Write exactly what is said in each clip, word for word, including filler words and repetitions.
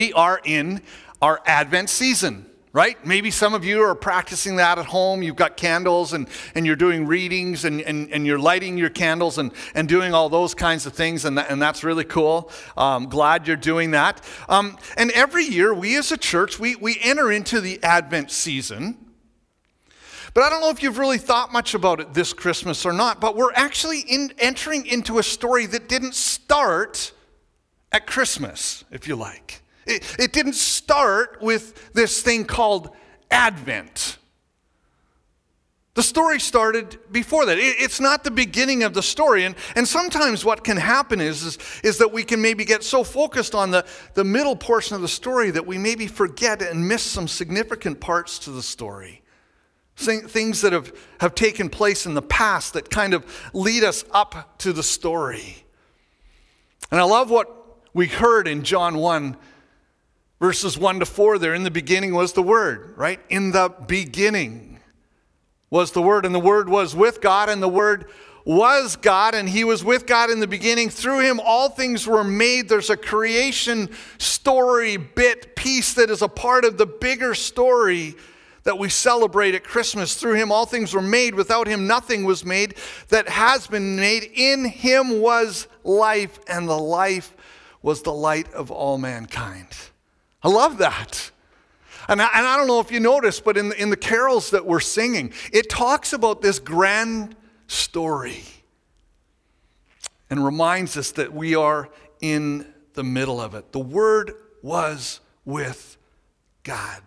We are in our Advent season, right? Maybe some of you are practicing that at home. You've got candles and, and you're doing readings and, and, and you're lighting your candles and, and doing all those kinds of things, and, that, and that's really cool. Um, glad you're doing that. Um, and every year, we as a church, we, we enter into the Advent season. But I don't know if you've really thought much about it this Christmas or not, but we're actually in, entering into a story that didn't start at Christmas, if you like. It, it didn't start with this thing called Advent. The story started before that. It, it's not the beginning of the story. And, and sometimes what can happen is, is, is that we can maybe get so focused on the, the middle portion of the story that we maybe forget and miss some significant parts to the story. Things that have, have taken place in the past that kind of lead us up to the story. And I love what we heard in John one, verses one to four there. In the beginning was the Word, right? In the beginning was the Word, and the Word was with God, and the Word was God, and He was with God in the beginning. Through Him all things were made. There's a creation story bit piece that is a part of the bigger story that we celebrate at Christmas. Through Him all things were made. Without Him nothing was made that has been made. In Him was life, and the life was the light of all mankind. I love that. And I, and I don't know if you noticed, but in the, in the carols that we're singing, it talks about this grand story and reminds us that we are in the middle of it. The Word was with God.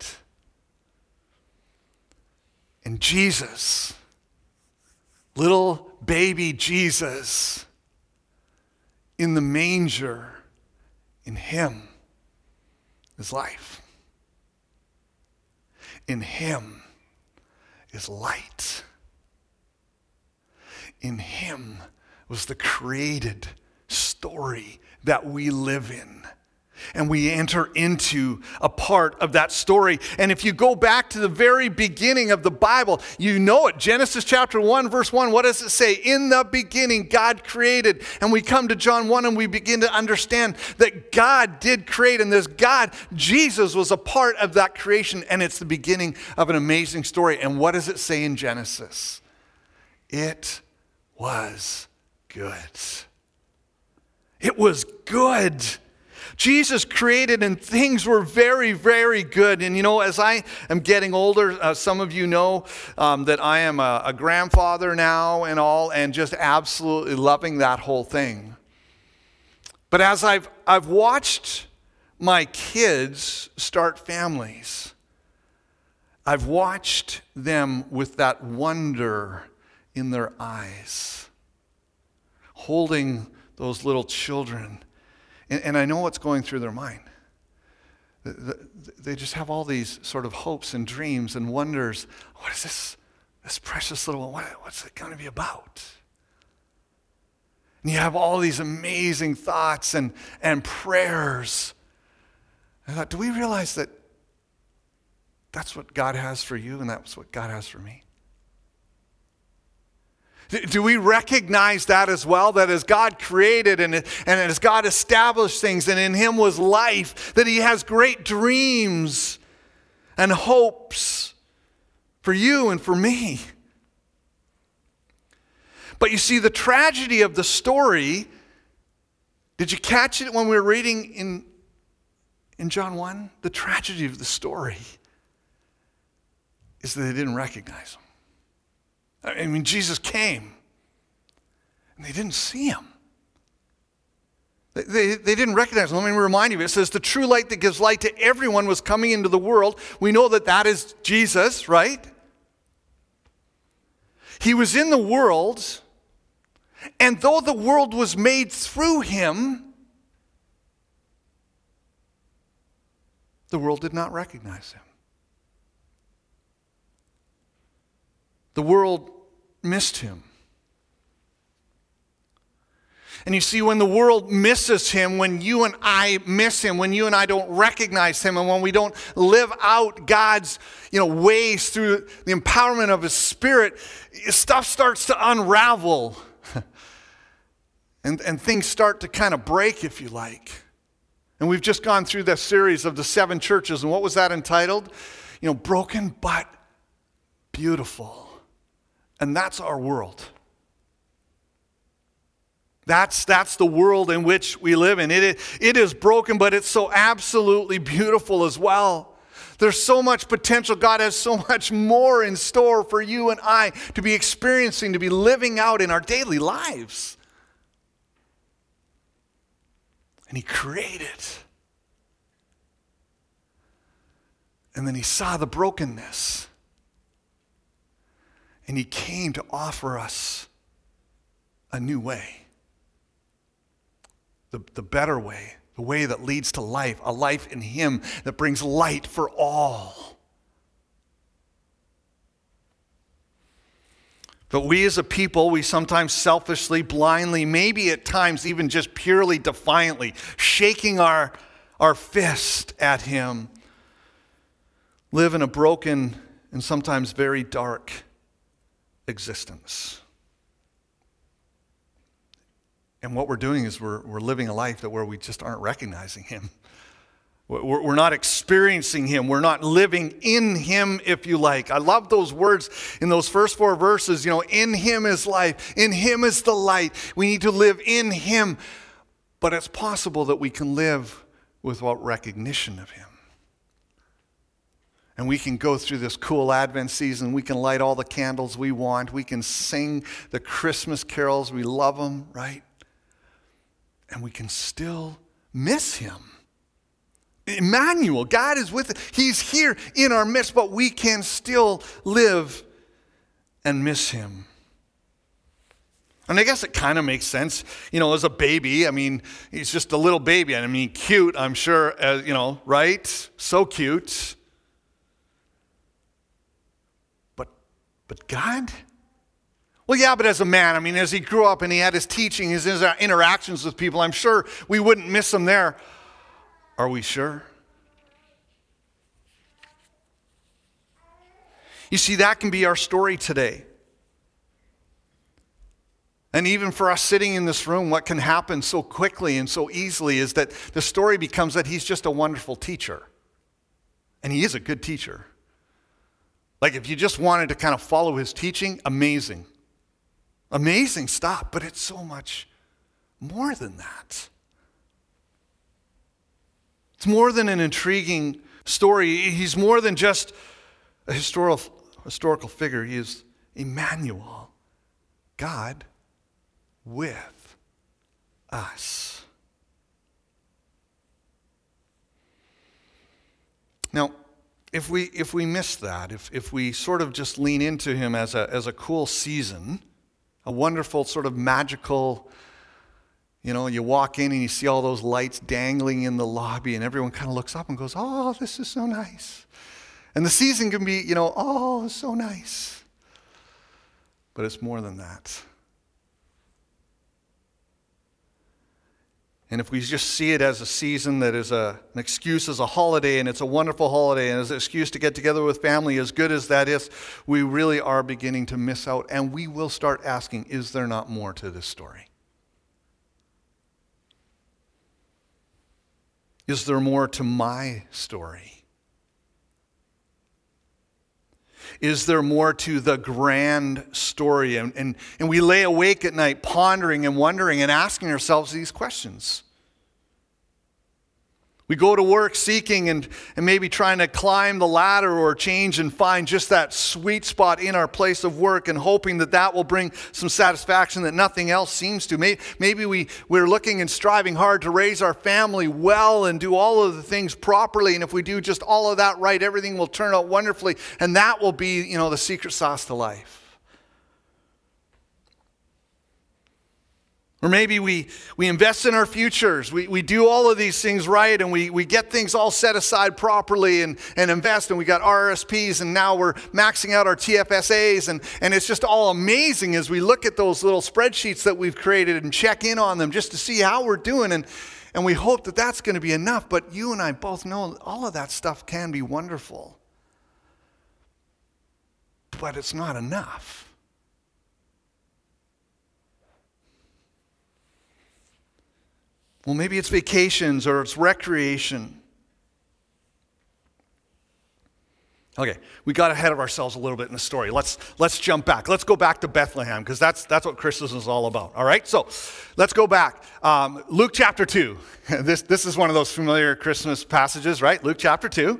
And Jesus, little baby Jesus, in the manger, in Him is life. In Him is light. In Him was the created story that we live in. And we enter into a part of that story. And if you go back to the very beginning of the Bible, you know it. Genesis chapter one, verse one, what does it say? In the beginning, God created. And we come to John one and we begin to understand that God did create. And this God, Jesus, was a part of that creation. And it's the beginning of an amazing story. And what does it say in Genesis? It was good. It was good. Jesus created and things were very, very good. And you know, as I am getting older, uh, some of you know um, that I am a, a grandfather now and all, and just absolutely loving that whole thing. But as I've, I've watched my kids start families, I've watched them with that wonder in their eyes, holding those little children. And, and I know what's going through their mind. They just have all these sort of hopes and dreams and wonders. What is this, this precious little one? What, what's it going to be about? And you have all these amazing thoughts and, and prayers. I thought, do we realize that that's what God has for you and that's what God has for me? Do we recognize that as well? That as God created and, and as God established things and in Him was life, that He has great dreams and hopes for you and for me. But you see, the tragedy of the story, did you catch it when we were reading in, in John one? The tragedy of the story is that they didn't recognize Him. I mean, Jesus came, and they didn't see Him. They, they, they didn't recognize Him. Let me remind you, it says, the true light that gives light to everyone was coming into the world. We know that that is Jesus, right? He was in the world, and though the world was made through Him, the world did not recognize Him. The world missed Him. And you see, when the world misses Him, when you and I miss Him, when you and I don't recognize Him, and when we don't live out God's, you know, ways through the empowerment of His Spirit, stuff starts to unravel. and, and things start to kind of break, if you like. And we've just gone through the series of the seven churches, and what was that entitled? You know, broken but beautiful. And that's our world. That's, that's the world in which we live in. It is, it is broken, but it's so absolutely beautiful as well. There's so much potential. God has so much more in store for you and I to be experiencing, to be living out in our daily lives. And he created. And then he saw the brokenness. And he came to offer us a new way. The, the better way, the way that leads to life, a life in him that brings light for all. But we as a people, we sometimes selfishly, blindly, maybe at times even just purely defiantly, shaking our, our fist at him, live in a broken and sometimes very dark existence. And what we're doing is we're, we're living a life that where we just aren't recognizing him. We're, we're not experiencing him. We're not living in him, if you like. I love those words in those first four verses. You know, in him is life. In him is the light. We need to live in him. But it's possible that we can live without recognition of him. And we can go through this cool Advent season. We can light all the candles we want. We can sing the Christmas carols. We love them, right? And we can still miss him. Emmanuel, God is with us. He's here in our midst, but we can still live and miss him. And I guess it kind of makes sense, you know, as a baby. I mean, he's just a little baby. I mean, cute, I'm sure, uh, you know, right? So cute. But, but God? Well, yeah, but as a man, I mean, as he grew up and he had his teaching, his interactions with people, I'm sure we wouldn't miss him there. Are we sure? You see, that can be our story today. And even for us sitting in this room, what can happen so quickly and so easily is that the story becomes that he's just a wonderful teacher. And he is a good teacher. Like if you just wanted to kind of follow his teaching, amazing. Amazing stuff, but it's so much more than that. It's more than an intriguing story. He's more than just a historical, historical figure. He is Emmanuel, God with us. Now, if we if we miss that, if if we sort of just lean into him as a as a cool season, a wonderful sort of magical, you know, you walk in and you see all those lights dangling in the lobby and everyone kind of looks up and goes, oh, this is so nice. And the season can be, you know, oh, it's so nice. But it's more than that. And if we just see it as a season that is a, an excuse as a holiday, and it's a wonderful holiday, and as an excuse to get together with family, as good as that is, we really are beginning to miss out, and we will start asking, is there not more to this story? Is there more to my story? Is there more to the grand story? And, and, and we lay awake at night pondering and wondering and asking ourselves these questions. We go to work seeking and, and maybe trying to climb the ladder or change and find just that sweet spot in our place of work and hoping that that will bring some satisfaction that nothing else seems to. Maybe, maybe we, we're looking and striving hard to raise our family well and do all of the things properly. And if we do just all of that right, everything will turn out wonderfully. And that will be, you know, the secret sauce to life. Or maybe we, we invest in our futures. We, we do all of these things right, and we, we get things all set aside properly and, and invest, and we got R R S Ps, and now we're maxing out our T F S As, and, and it's just all amazing as we look at those little spreadsheets that we've created and check in on them just to see how we're doing, and, and we hope that that's going to be enough. But you and I both know all of that stuff can be wonderful. But it's not enough. Well, maybe it's vacations or it's recreation. Okay, we got ahead of ourselves a little bit in the story. Let's let's jump back. Let's go back to Bethlehem because that's that's what Christmas is all about. All right, so let's go back. Um, Luke chapter two. This this is one of those familiar Christmas passages, right? Luke chapter two.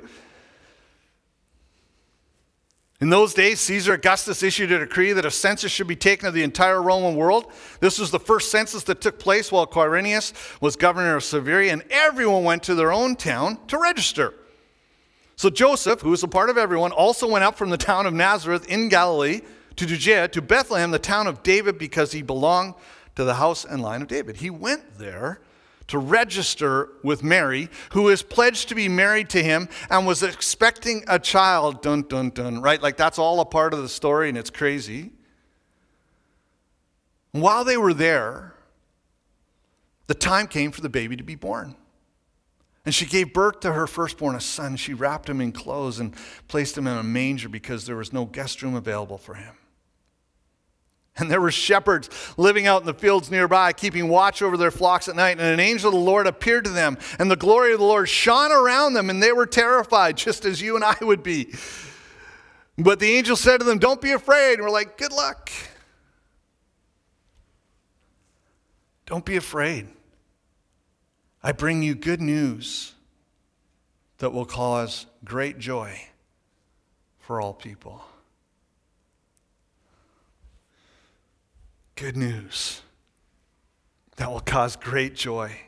In those days, Caesar Augustus issued a decree that a census should be taken of the entire Roman world. This was the first census that took place while Quirinius was governor of Syria, and everyone went to their own town to register. So Joseph, who was a part of everyone, also went up from the town of Nazareth in Galilee to Judea, to Bethlehem, the town of David, because he belonged to the house and line of David. He went there to register with Mary, who is pledged to be married to him and was expecting a child. Dun, dun, dun, right? Like that's all a part of the story, and it's crazy. While they were there, the time came for the baby to be born. And she gave birth to her firstborn, a son. She wrapped him in clothes and placed him in a manger because there was no guest room available for him. And there were shepherds living out in the fields nearby, keeping watch over their flocks at night. And an angel of the Lord appeared to them, and the glory of the Lord shone around them, and they were terrified, just as you and I would be. But the angel said to them, "Don't be afraid." And we're like, good luck. Don't be afraid. I bring you good news that will cause great joy for all people. Good news that will cause great joy.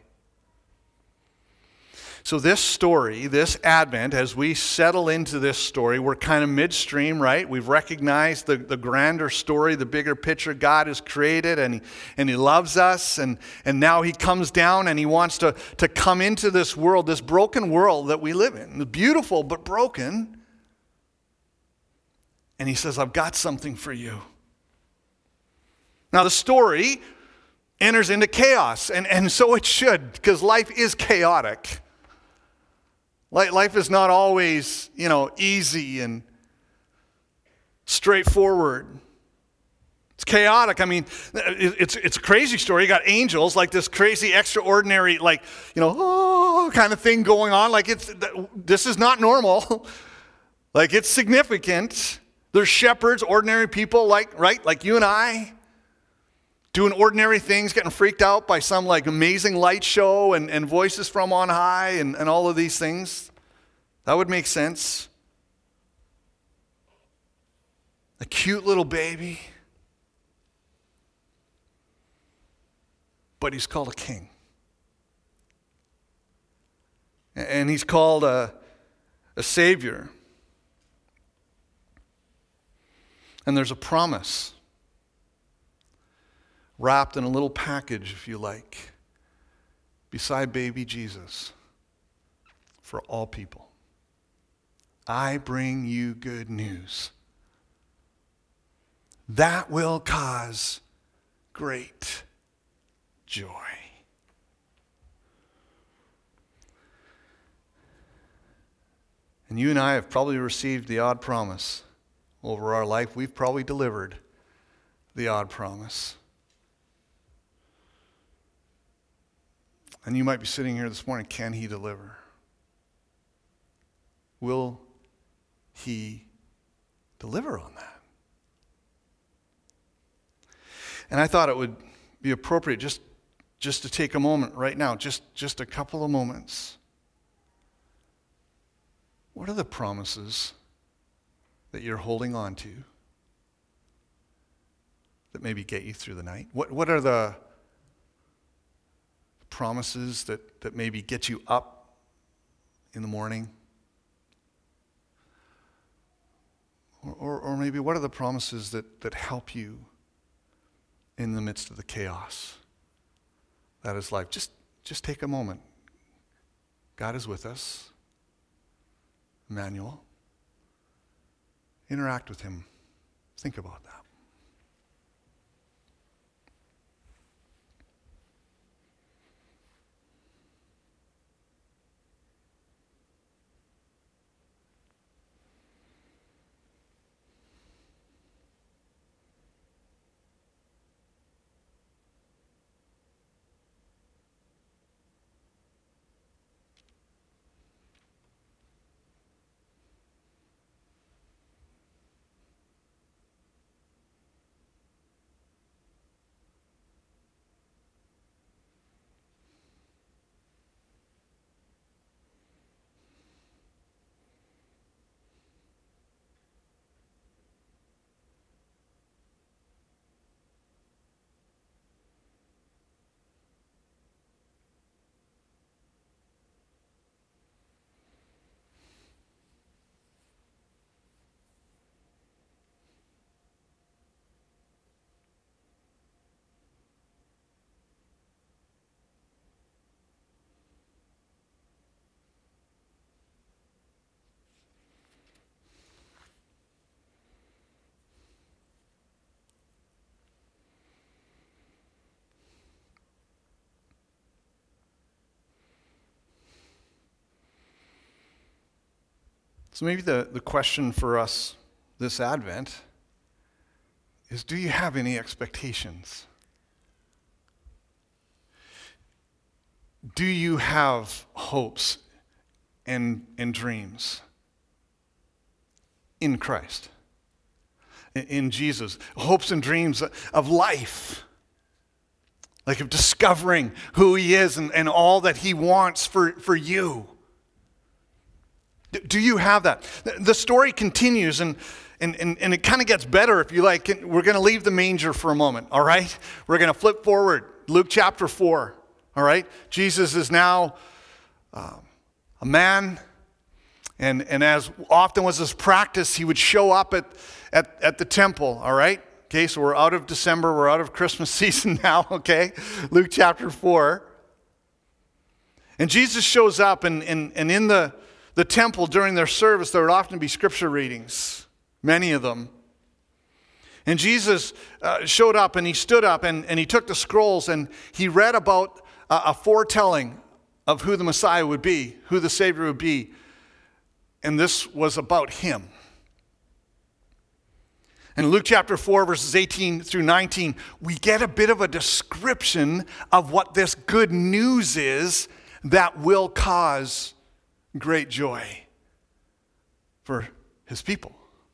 So this story, this Advent, as we settle into this story, we're kind of midstream, right? We've recognized the, the grander story, the bigger picture. God has created, and he, and he loves us, and, and now he comes down and he wants to, to come into this world, this broken world that we live in. Beautiful, but broken. And he says, I've got something for you. Now the story enters into chaos, and, and so it should, because life is chaotic. Life is not always, you know, easy and straightforward. It's chaotic. I mean, it's it's a crazy story. You got angels, like this crazy, extraordinary, like, you know, oh, kind of thing going on. Like it's this is not normal. Like it's significant. There's shepherds, ordinary people, like right, like you and I, doing ordinary things, getting freaked out by some like amazing light show and, and voices from on high and, and all of these things. That would make sense. A cute little baby. But he's called a king. And he's called a, a savior. And there's a promise wrapped in a little package, if you like, beside baby Jesus for all people. I bring you good news that will cause great joy. And you and I have probably received the odd promise over our life. We've probably delivered the odd promise. And you might be sitting here this morning, can he deliver? Will he deliver on that? And I thought it would be appropriate just, just to take a moment right now, just, just a couple of moments. What are the promises that you're holding on to that maybe get you through the night? What, what are the promises that, that maybe get you up in the morning? Or, or, or maybe what are the promises that, that help you in the midst of the chaos that is life? Just, just take a moment. God is with us. Emmanuel. Interact with him. Think about that. So maybe the, the question for us this Advent is, do you have any expectations? Do you have hopes and, and dreams in Christ, in, in Jesus? Hopes and dreams of life, like of discovering who he is and, and all that he wants for, for you. Do you have that? The story continues, and, and, and, and it kind of gets better if you like. We're going to leave the manger for a moment, all right? We're going to flip forward. Luke chapter four, all right? Jesus is now uh, a man, and, and as often was his practice, he would show up at, at, at the temple, all right? Okay, so we're out of December. We're out of Christmas season now, okay? Luke chapter four. And Jesus shows up, and, and, and in the The temple, during their service, there would often be scripture readings, many of them. And Jesus uh, showed up, and he stood up, and, and he took the scrolls, and he read about uh, a foretelling of who the Messiah would be, who the Savior would be. And this was about him. In Luke chapter four, verses eighteen through nineteen, we get a bit of a description of what this good news is that will cause great joy for his people,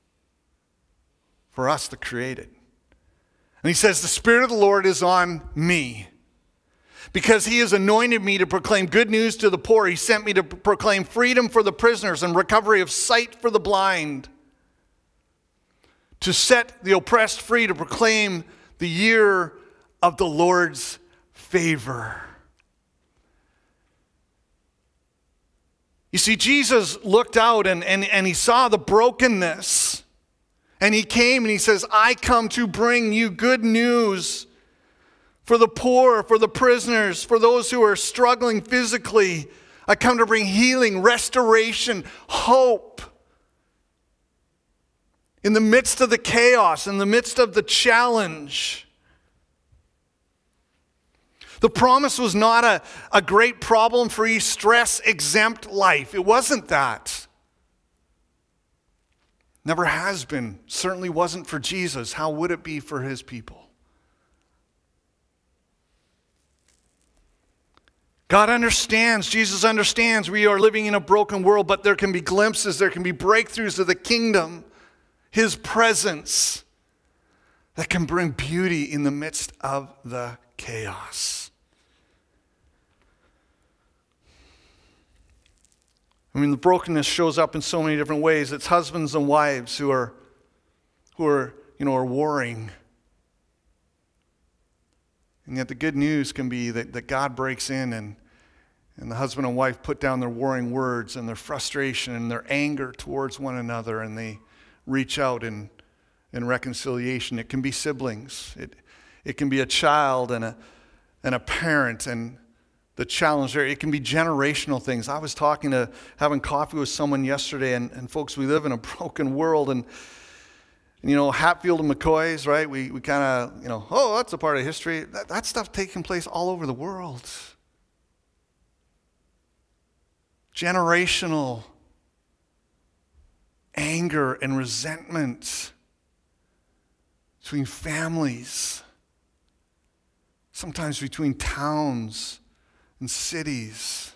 for us, the created. And he says, the Spirit of the Lord is on me, because he has anointed me to proclaim good news to the poor. He sent me to proclaim freedom for the prisoners and recovery of sight for the blind, to set the oppressed free, to proclaim the year of the Lord's favor. You see, Jesus looked out and, and, and he saw the brokenness. And he came and he says, I come to bring you good news for the poor, for the prisoners, for those who are struggling physically. I come to bring healing, restoration, hope. In the midst of the chaos, in the midst of the challenge. The promise was not a, a great problem-free, stress-exempt life. It wasn't that. Never has been. Certainly wasn't for Jesus. How would it be for his people? God understands, Jesus understands we are living in a broken world, but there can be glimpses, there can be breakthroughs of the kingdom, his presence, that can bring beauty in the midst of the chaos. I mean, the brokenness shows up in so many different ways. It's husbands and wives who are, who are, you know, are warring. And yet the good news can be that, that God breaks in and, and the husband and wife put down their warring words and their frustration and their anger towards one another, and they reach out in, in reconciliation. It can be siblings. It, it can be a child and a, and a parent, and the challenge there, it can be generational things. I was talking to, having coffee with someone yesterday, and, and folks, we live in a broken world, and, and you know, Hatfield and McCoys, right? We we kind of, you know, oh, that's a part of history. That, that stuff taking place all over the world. Generational anger and resentment between families, sometimes between towns and cities.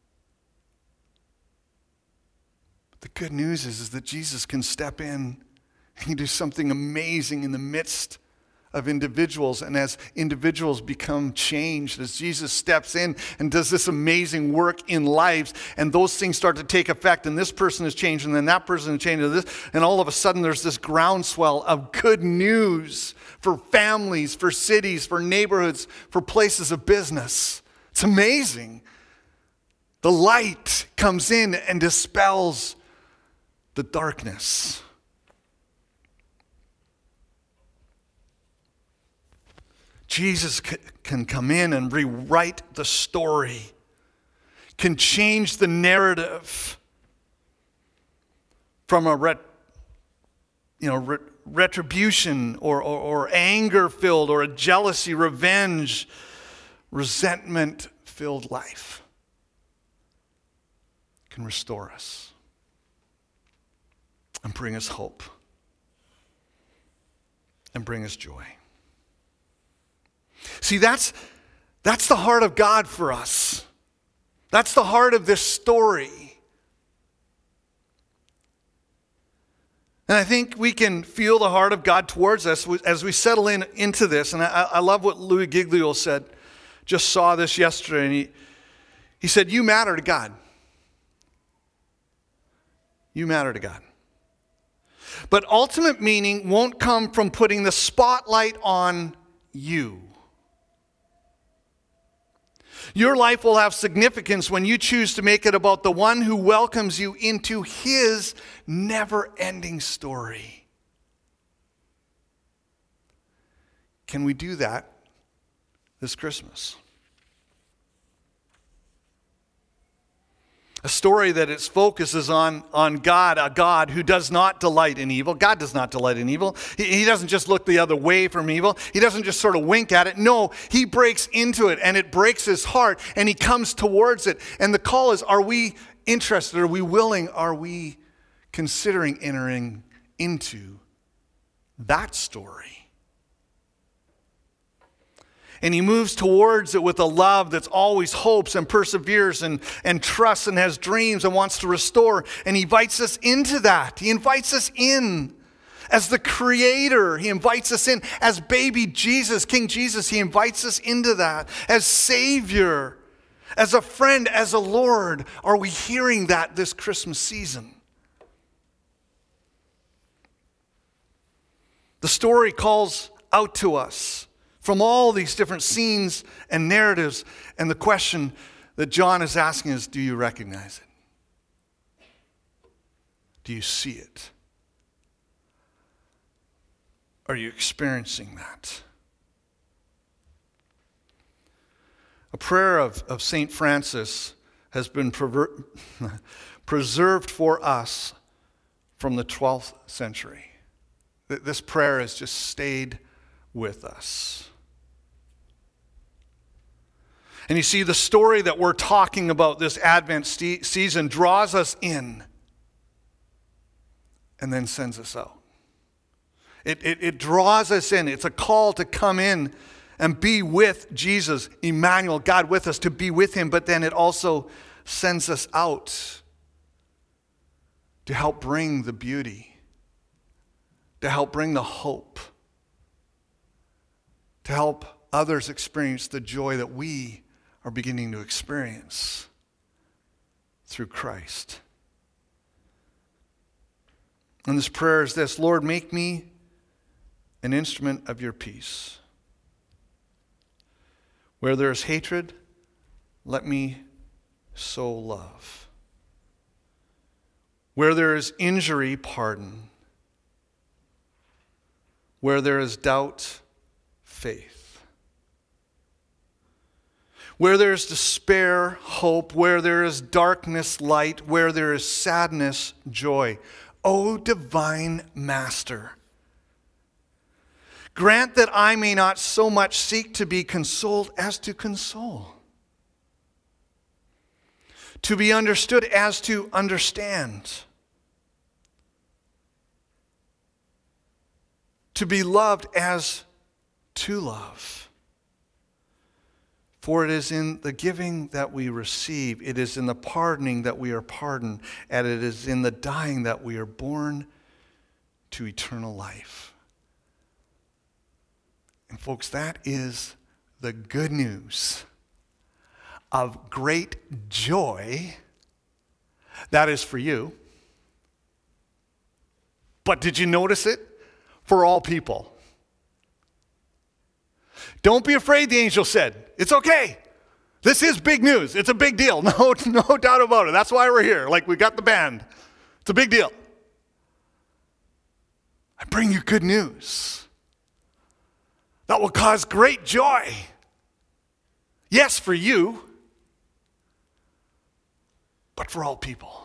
But the good news is, is that Jesus can step in and do something amazing in the midst of individuals. And as individuals become changed, as Jesus steps in and does this amazing work in lives, and those things start to take effect, and this person is changed, and then that person is changed, and, this, and all of a sudden there's this groundswell of good news for families, for cities, for neighborhoods, for places of business. It's amazing. The light comes in and dispels the darkness. Jesus can come in and rewrite the story, can change the narrative from a ret, you know, ret, retribution or, or, or anger-filled or a jealousy, revenge, resentment-filled life. Can restore us. and bring us hope and bring us joy. See, that's, that's the heart of God for us. That's the heart of this story. And I think we can feel the heart of God towards us as we settle in into this. And I, I love what Louis Giglio said. Just saw this yesterday, and he, he said, you matter to God. You matter to God. But ultimate meaning won't come from putting the spotlight on you. Your life will have significance when you choose to make it about the one who welcomes you into his never-ending story. Can we do that this Christmas? A story that its focus is on, on God, a God who does not delight in evil. God does not delight in evil. He, he doesn't just look the other way from evil. He doesn't just sort of wink at it. No, he breaks into it, and it breaks his heart, and he comes towards it. And the call is, are we interested? Are we willing? Are we considering entering into that story? And he moves towards it with a love that's always hopes and perseveres and, and trusts and has dreams and wants to restore. And he invites us into that. He invites us in as the creator. He invites us in as baby Jesus, King Jesus. He invites us into that as Savior, as a friend, as a Lord. Are we hearing that this Christmas season? The story calls out to us from all these different scenes and narratives. And the question that John is asking is, do you recognize it? Do you see it? Are you experiencing that? A prayer of, of Saint Francis has been perver- preserved for us from the twelfth century. This prayer has just stayed with us. And you see, the story that we're talking about this Advent st- season draws us in and then sends us out. It, it, it draws us in. It's a call to come in and be with Jesus, Emmanuel, God with us, to be with him. But then it also sends us out to help bring the beauty, to help bring the hope, to help others experience the joy that we are beginning to experience through Christ. And this prayer is this: Lord, make me an instrument of your peace. Where there is hatred, let me sow love. Where there is injury, pardon. Where there is doubt, faith. Where there is despair, hope. Where there is darkness, light. Where there is sadness, joy. O divine Master, grant that I may not so much seek to be consoled as to console, to be understood as to understand, to be loved as to love. For it is in the giving that we receive, it is in the pardoning that we are pardoned, and it is in the dying that we are born to eternal life. And folks, that is the good news of great joy that is for you. But did you notice it? For all people. Don't be afraid, the angel said. It's okay. This is big news. It's a big deal. No, no doubt about it. That's why we're here. Like, we got the band. It's a big deal. I bring you good news that will cause great joy. Yes, for you, but for all people.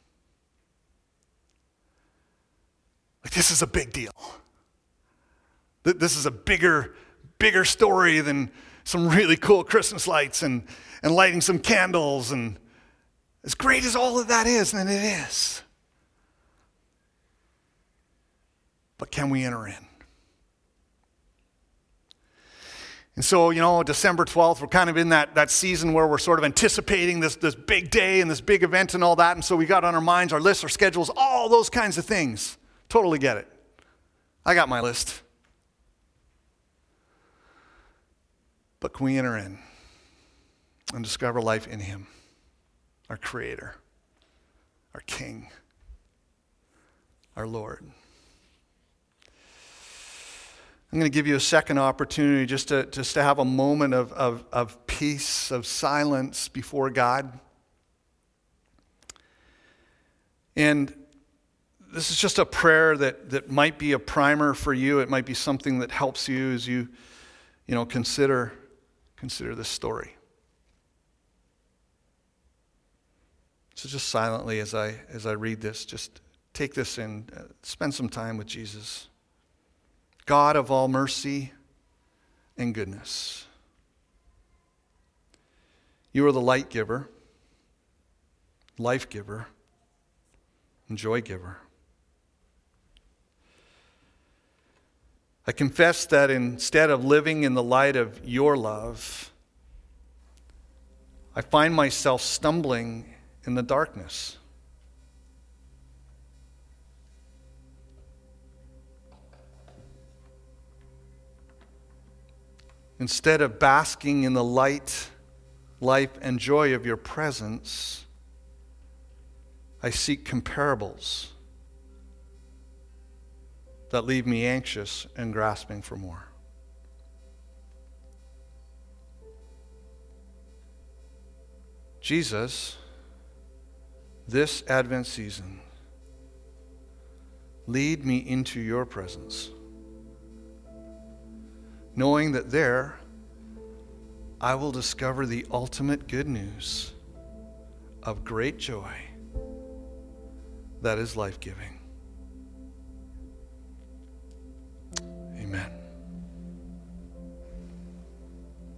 Like, this is a big deal. This is a bigger bigger story than some really cool Christmas lights and, and lighting some candles. And as great as all of that is, and it is, but can we enter in? And so, you know, December twelfth, we're kind of in that, that season where we're sort of anticipating this, this big day and this big event and all that. And so we got on our minds, our lists, our schedules, all those kinds of things. Totally get it. I got my list. But can we enter in and discover life in him, our Creator, our King, our Lord? I'm going to give you a second opportunity just to, just to have a moment of, of, of peace, of silence before God. And this is just a prayer that, that might be a primer for you. It might be something that helps you as you, you know, consider, consider this story. So just silently as I, as I read this, just take this in, uh, spend some time with Jesus. God of all mercy and goodness, you are the light giver, life giver, and joy giver. I confess that instead of living in the light of your love, I find myself stumbling in the darkness. Instead of basking in the light, life, and joy of your presence, I seek comparables that leave me anxious and grasping for more. Jesus, this Advent season, lead me into your presence, knowing that there I will discover the ultimate good news of great joy that is life-giving.